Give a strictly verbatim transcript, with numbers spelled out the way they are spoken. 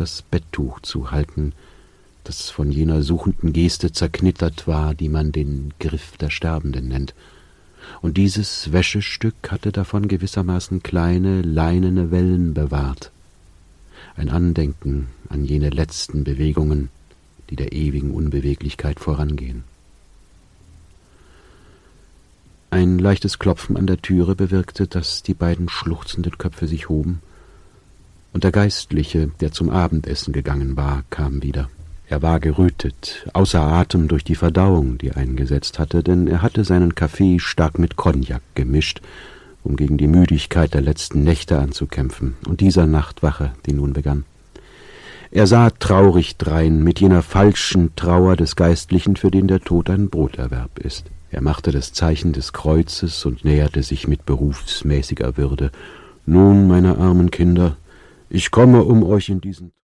das Betttuch zu halten, das von jener suchenden Geste zerknittert war, die man den Griff der Sterbenden nennt. Und dieses Wäschestück hatte davon gewissermaßen kleine, leinene Wellen bewahrt. Ein Andenken an jene letzten Bewegungen, die der ewigen Unbeweglichkeit vorangehen. Ein leichtes Klopfen an der Türe bewirkte, dass die beiden schluchzenden Köpfe sich hoben, und der Geistliche, der zum Abendessen gegangen war, kam wieder. Er war gerötet, außer Atem durch die Verdauung, die eingesetzt hatte, denn er hatte seinen Kaffee stark mit Cognac gemischt, um gegen die Müdigkeit der letzten Nächte anzukämpfen und dieser Nachtwache, die nun begann. Er sah traurig drein, mit jener falschen Trauer des Geistlichen, für den der Tod ein Broterwerb ist. Er machte das Zeichen des Kreuzes und näherte sich mit berufsmäßiger Würde. »Nun, meine armen Kinder, ich komme, um euch in diesen